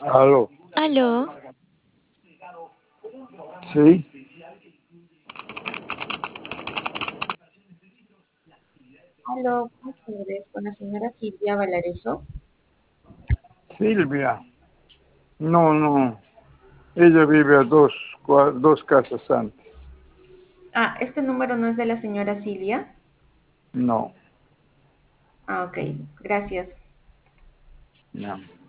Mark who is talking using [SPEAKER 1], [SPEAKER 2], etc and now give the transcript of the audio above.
[SPEAKER 1] Aló,
[SPEAKER 2] Aló,
[SPEAKER 1] sí,
[SPEAKER 3] Aló, buenas tardes, con la señora Silvia Valareso.
[SPEAKER 1] Silvia. No, no, ella vive a dos casas antes.
[SPEAKER 3] Ah, este número no es de la señora Silvia.
[SPEAKER 1] No,
[SPEAKER 3] Ah, ok, gracias.
[SPEAKER 1] no.